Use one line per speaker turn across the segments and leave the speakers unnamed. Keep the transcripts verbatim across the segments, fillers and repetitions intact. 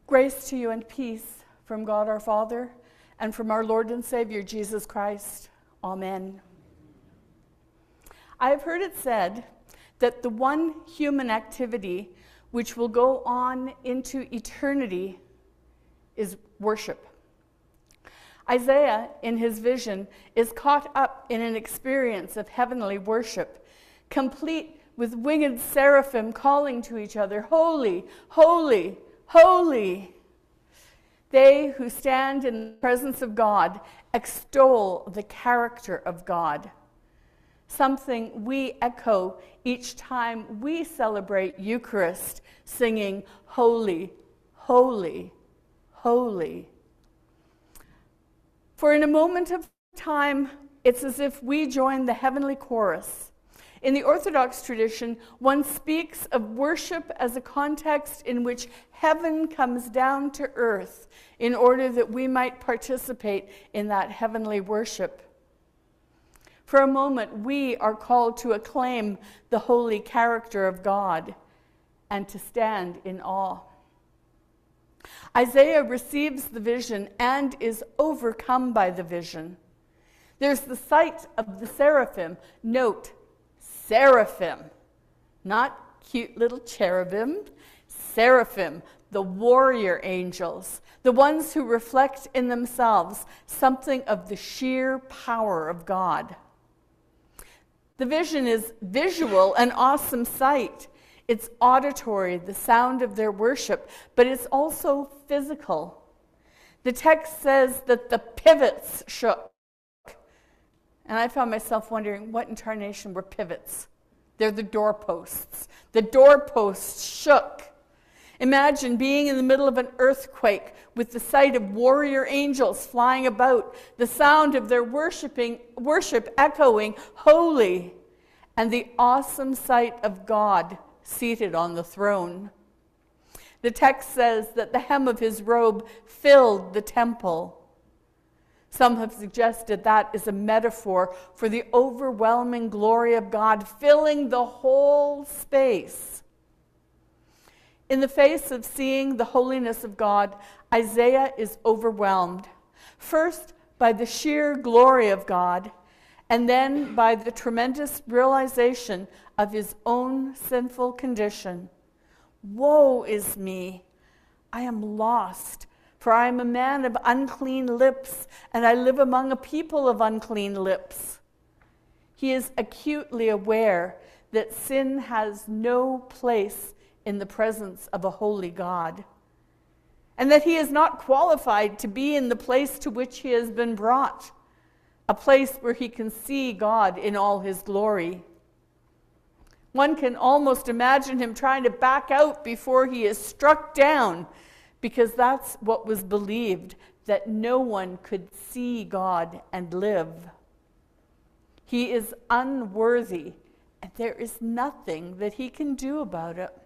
Grace to you and peace from God our Father and from our Lord and Savior Jesus Christ. Amen. I have heard it said that the one human activity which will go on into eternity is worship. Isaiah, in his vision, is caught up in an experience of heavenly worship, complete with winged seraphim calling to each other, "Holy, holy, holy." They who stand in the presence of God extol the character of God, something we echo each time we celebrate Eucharist, singing, "Holy, holy, holy." For in a moment of time, it's as if we join the heavenly chorus. In the Orthodox tradition, one speaks of worship as a context in which heaven comes down to earth in order that we might participate in that heavenly worship. For a moment, we are called to acclaim the holy character of God and to stand in awe. Isaiah receives the vision and is overcome by the vision. There's the sight of the seraphim. Note, seraphim, not cute little cherubim. Seraphim, the warrior angels, the ones who reflect in themselves something of the sheer power of God. The vision is visual, an awesome sight. It's auditory, the sound of their worship, but it's also physical. The text says that the pivots shook. And I found myself wondering, what in tarnation were pivots? They're the doorposts. The doorposts shook. Imagine being in the middle of an earthquake with the sight of warrior angels flying about, the sound of their worshiping, worship echoing, "Holy," and the awesome sight of God seated on the throne. The text says that the hem of his robe filled the temple. Some have suggested that is a metaphor for the overwhelming glory of God filling the whole space. In the face of seeing the holiness of God, Isaiah is overwhelmed, first by the sheer glory of God, and then by the tremendous realization of his own sinful condition. Woe is me! I am lost, for I am a man of unclean lips, and I live among a people of unclean lips. He is acutely aware that sin has no place in the presence of a holy God, and that he is not qualified to be in the place to which he has been brought, a place where he can see God in all his glory. One can almost imagine him trying to back out before he is struck down, because that's what was believed, that no one could see God and live. He is unworthy, and there is nothing that he can do about it.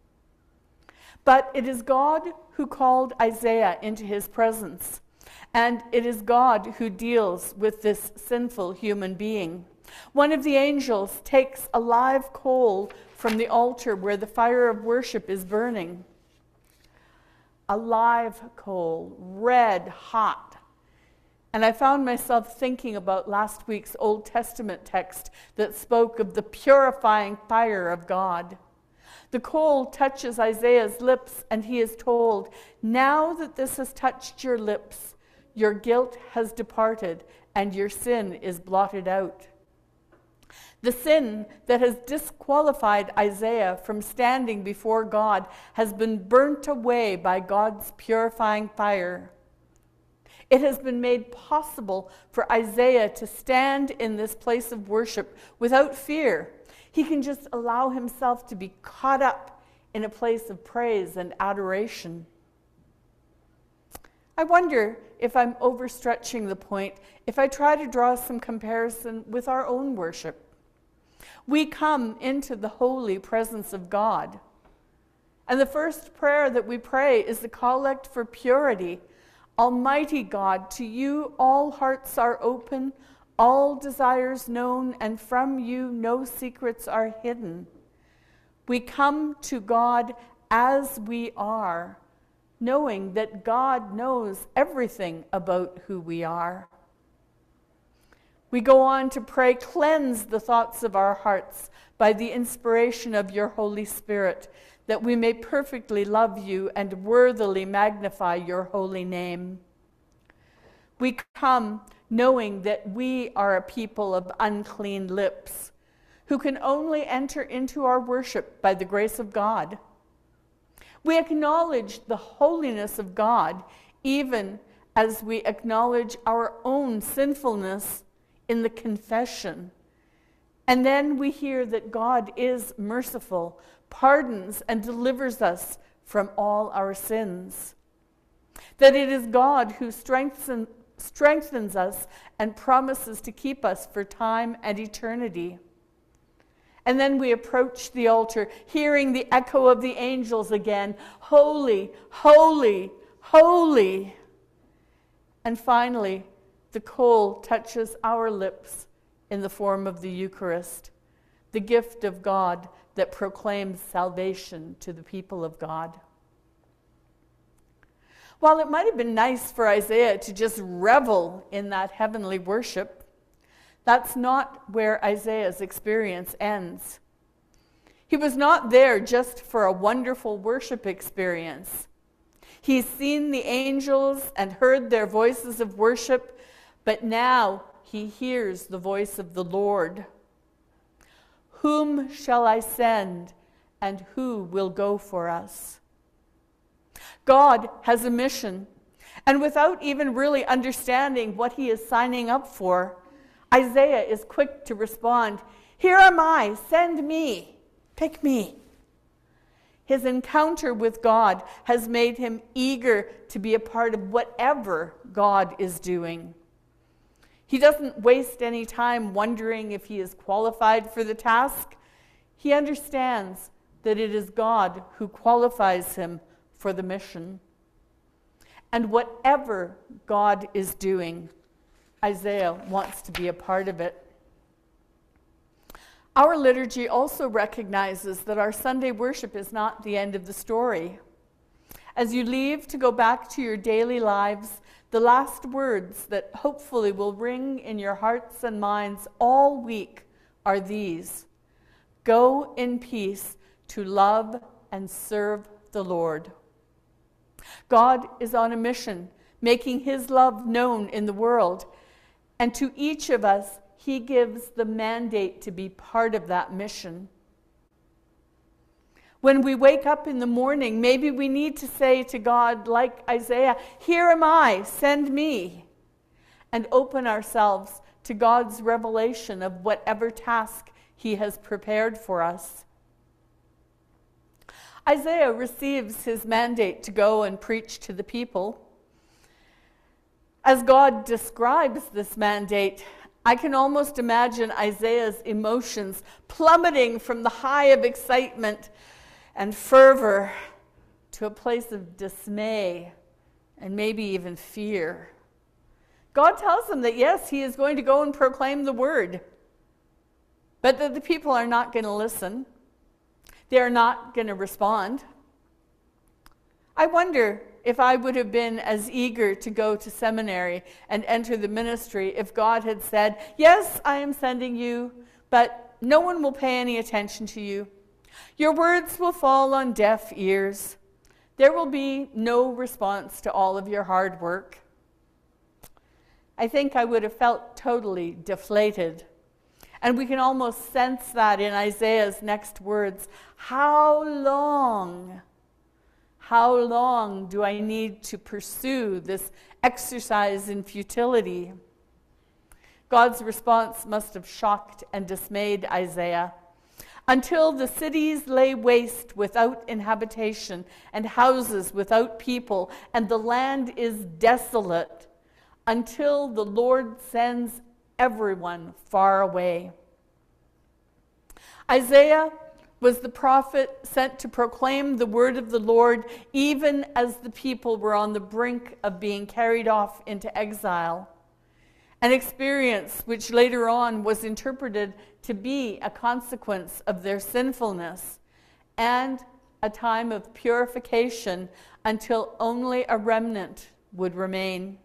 But it is God who called Isaiah into his presence, and it is God who deals with this sinful human being. One of the angels takes a live coal from the altar where the fire of worship is burning. A live coal, red hot. And I found myself thinking about last week's Old Testament text that spoke of the purifying fire of God. The coal touches Isaiah's lips, and he is told, "Now that this has touched your lips, your guilt has departed, and your sin is blotted out." The sin that has disqualified Isaiah from standing before God has been burnt away by God's purifying fire. It has been made possible for Isaiah to stand in this place of worship without fear. He can just allow himself to be caught up in a place of praise and adoration. I wonder if I'm overstretching the point if I try to draw some comparison with our own worship. We come into the holy presence of God, and the first prayer that we pray is the collect for purity. Almighty God, to you all hearts are open, all desires known, and from you no secrets are hidden. We come to God as we are, knowing that God knows everything about who we are. We go on to pray, cleanse the thoughts of our hearts by the inspiration of your Holy Spirit, that we may perfectly love you and worthily magnify your holy name. We come knowing that we are a people of unclean lips, who can only enter into our worship by the grace of God. We acknowledge the holiness of God, even as we acknowledge our own sinfulness in the confession. And then we hear that God is merciful, pardons and delivers us from all our sins. That it is God who strengthen, strengthens us and promises to keep us for time and eternity. And then we approach the altar, hearing the echo of the angels again, holy, holy, holy. And finally, the coal touches our lips in the form of the Eucharist, the gift of God that proclaims salvation to the people of God. While it might have been nice for Isaiah to just revel in that heavenly worship, that's not where Isaiah's experience ends. He was not there just for a wonderful worship experience. He's seen the angels and heard their voices of worship, but now he hears the voice of the Lord. Whom shall I send, and who will go for us? God has a mission, and without even really understanding what he is signing up for, Isaiah is quick to respond, "Here am I, send me, pick me." His encounter with God has made him eager to be a part of whatever God is doing. He doesn't waste any time wondering if he is qualified for the task. He understands that it is God who qualifies him for the mission. And whatever God is doing, Isaiah wants to be a part of it. Our liturgy also recognizes that our Sunday worship is not the end of the story. As you leave to go back to your daily lives, the last words that hopefully will ring in your hearts and minds all week are these: go in peace to love and serve the Lord. God is on a mission, making his love known in the world, and to each of us, he gives the mandate to be part of that mission. When we wake up in the morning, maybe we need to say to God, like Isaiah, "Here am I, send me," and open ourselves to God's revelation of whatever task he has prepared for us. Isaiah receives his mandate to go and preach to the people. As God describes this mandate, I can almost imagine Isaiah's emotions plummeting from the high of excitement and fervor to a place of dismay and maybe even fear. God tells him that yes, he is going to go and proclaim the word, but that the people are not going to listen. They are not going to respond. I wonder if I would have been as eager to go to seminary and enter the ministry if God had said, "Yes, I am sending you, but no one will pay any attention to you. Your words will fall on deaf ears. There will be no response to all of your hard work." I think I would have felt totally deflated. And we can almost sense that in Isaiah's next words. How long, how long do I need to pursue this exercise in futility? God's response must have shocked and dismayed Isaiah. Until the cities lay waste without inhabitation, and houses without people, and the land is desolate, until the Lord sends everyone far away. Isaiah was the prophet sent to proclaim the word of the Lord even as the people were on the brink of being carried off into exile, an experience which later on was interpreted to be a consequence of their sinfulness and a time of purification until only a remnant would remain.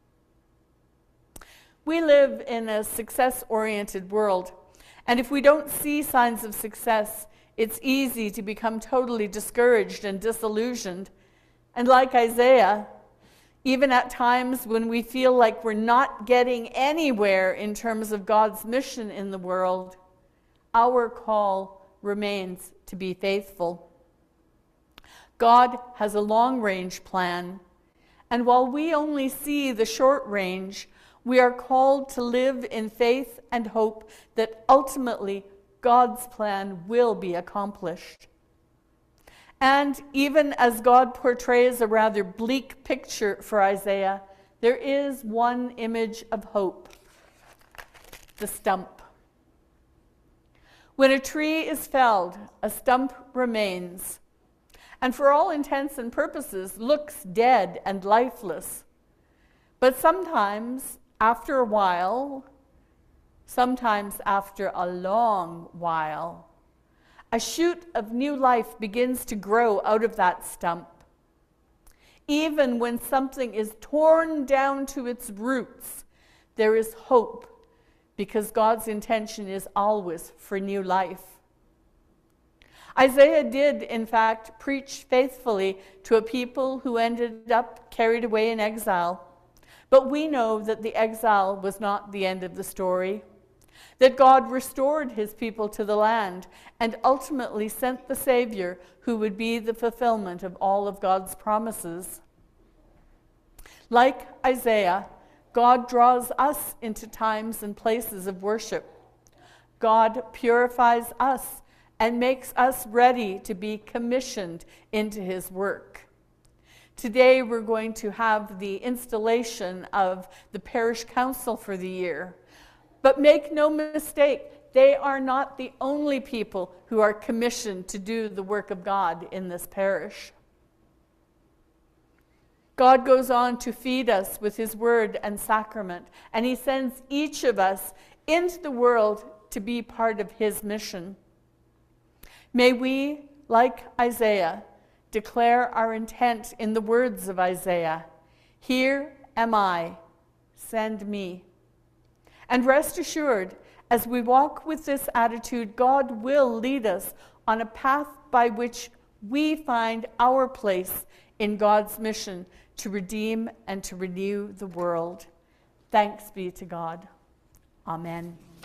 We live in a success-oriented world, and if we don't see signs of success, it's easy to become totally discouraged and disillusioned. And like Isaiah, even at times when we feel like we're not getting anywhere in terms of God's mission in the world, our call remains to be faithful. God has a long-range plan, and while we only see the short range, we are called to live in faith and hope that ultimately God's plan will be accomplished. And even as God portrays a rather bleak picture for Isaiah, there is one image of hope: the stump. When a tree is felled, a stump remains, and for all intents and purposes looks dead and lifeless. But sometimes, after a while, sometimes after a long while, a shoot of new life begins to grow out of that stump. Even when something is torn down to its roots, there is hope, because God's intention is always for new life. Isaiah did, in fact, preach faithfully to a people who ended up carried away in exile. But we know that the exile was not the end of the story, that God restored his people to the land and ultimately sent the Savior who would be the fulfillment of all of God's promises. Like Isaiah, God draws us into times and places of worship. God purifies us and makes us ready to be commissioned into his work. Today we're going to have the installation of the parish council for the year. But make no mistake, they are not the only people who are commissioned to do the work of God in this parish. God goes on to feed us with his word and sacrament, and he sends each of us into the world to be part of his mission. May we, like Isaiah, declare our intent in the words of Isaiah: "Here am I, send me." And rest assured, as we walk with this attitude, God will lead us on a path by which we find our place in God's mission to redeem and to renew the world. Thanks be to God. Amen.